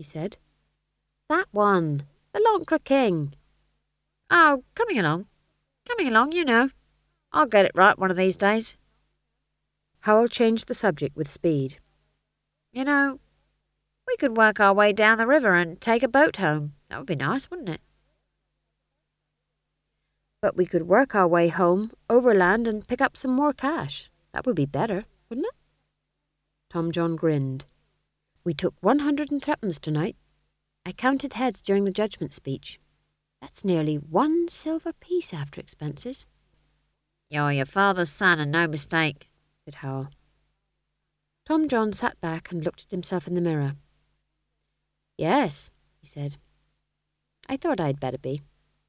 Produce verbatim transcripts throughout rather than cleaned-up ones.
he said. That one, the Loncra King. Oh, coming along. Coming along, you know. I'll get it right one of these days. Howell changed the subject with speed. You know, we could work our way down the river and take a boat home. That would be nice, wouldn't it? But we could work our way home, overland, and pick up some more cash. That would be better, wouldn't it? Tom John grinned. We took one hundred and threepence tonight. I counted heads during the judgment speech. That's nearly one silver piece after expenses. You're your father's son and no mistake, said Howell. Tom John sat back and looked at himself in the mirror. Yes, he said. I thought I'd better be.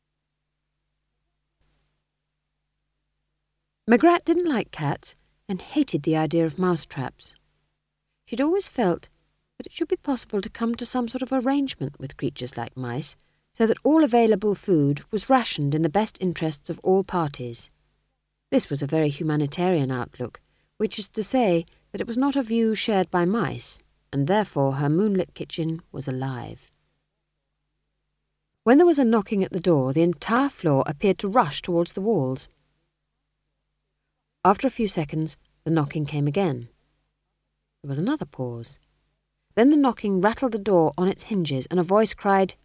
Magrat didn't like cats and hated the idea of mousetraps. She'd always felt that it should be possible to come to some sort of arrangement with creatures like mice so that all available food was rationed in the best interests of all parties. This was a very humanitarian outlook, which is to say that it was not a view shared by mice, and therefore her moonlit kitchen was alive. When there was a knocking at the door, the entire floor appeared to rush towards the walls. After a few seconds, the knocking came again. There was another pause. Then the knocking rattled the door on its hinges, and a voice cried,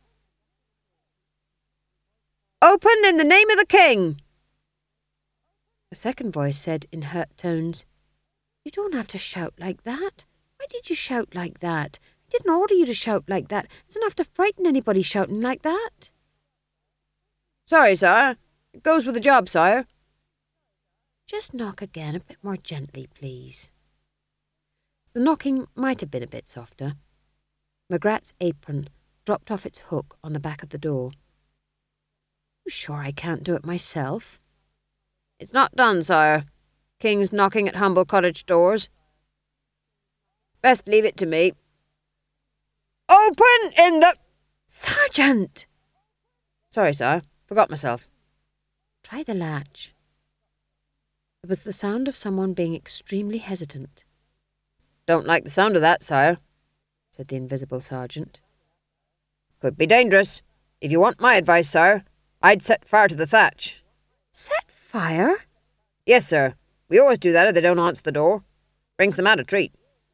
"Open in the name of the king!" A second voice said in hurt tones, "You don't have to shout like that. Why did you shout like that? I didn't order you to shout like that. It's enough to frighten anybody shouting like that." "Sorry, sire. It goes with the job, sire." "Just knock again a bit more gently, please." The knocking might have been a bit softer. Magrat's apron dropped off its hook on the back of the door. "You sure I can't do it myself?" "It's not done, sire. King's knocking at humble cottage doors. Best leave it to me." "Open in the—" "Sergeant!" "Sorry, sire. Forgot myself." "Try the latch." There was the sound of someone being extremely hesitant. "Don't like the sound of that, sire," said the invisible sergeant. "Could be dangerous. If you want my advice, sire, I'd set fire to the thatch." "Set fire?" "Yes, sir. We always do that if they don't answer the door. Brings them out a treat."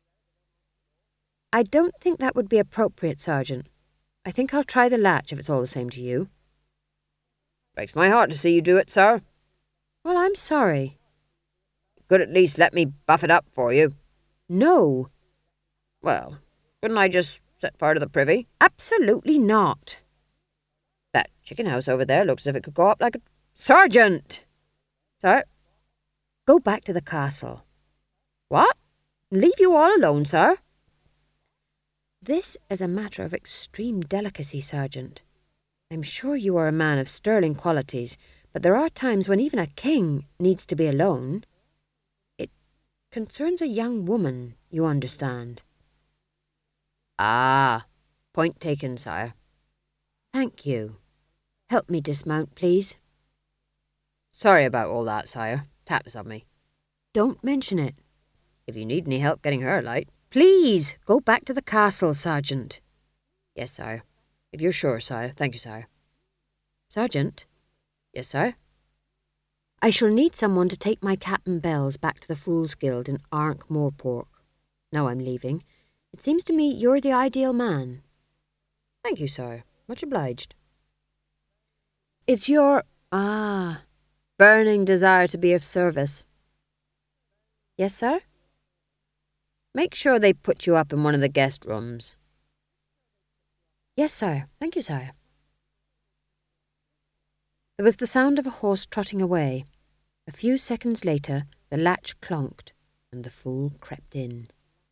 "I don't think that would be appropriate, Sergeant. I think I'll try the latch if it's all the same to you." "Breaks my heart to see you do it, sir." "Well, I'm sorry." "You could at least let me buff it up for you." "No." "Well, couldn't I just set fire to the privy?" "Absolutely not." "That chicken house over there looks as if it could go up like a—" "Sergeant!" "Sir?" "Go back to the castle." "What? Leave you all alone, sir?" "This is a matter of extreme delicacy, Sergeant. I'm sure you are a man of sterling qualities, but there are times when even a king needs to be alone. It concerns a young woman, you understand." "Ah, point taken, sire." "Thank you. Help me dismount, please." "Sorry about all that, sire. Taps on me." "Don't mention it." "If you need any help getting her a light—" "Please, go back to the castle, Sergeant." "Yes, sire. If you're sure, sire. Thank you, sire." "Sergeant?" "Yes, sire?" "I shall need someone to take my cap and bells back to the Fool's Guild in Ankh-Morpork. Now I'm leaving. It seems to me you're the ideal man." "Thank you, sire. Much obliged." "It's your, ah, burning desire to be of service." "Yes, sir?" "Make sure they put you up in one of the guest rooms." "Yes, sire. Thank you, sire." There was the sound of a horse trotting away. A few seconds later, the latch clonked, and the fool crept in.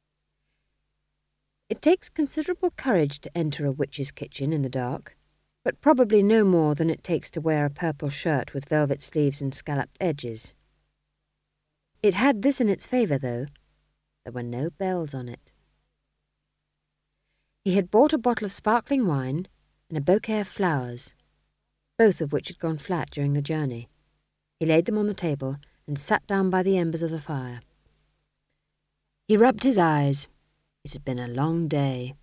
It takes considerable courage to enter a witch's kitchen in the dark, but probably no more than it takes to wear a purple shirt with velvet sleeves and scalloped edges. It had this in its favour, though. There were no bells on it. He had bought a bottle of sparkling wine and a bouquet of flowers, both of which had gone flat during the journey. He laid them on the table and sat down by the embers of the fire. He rubbed his eyes. It had been a long day.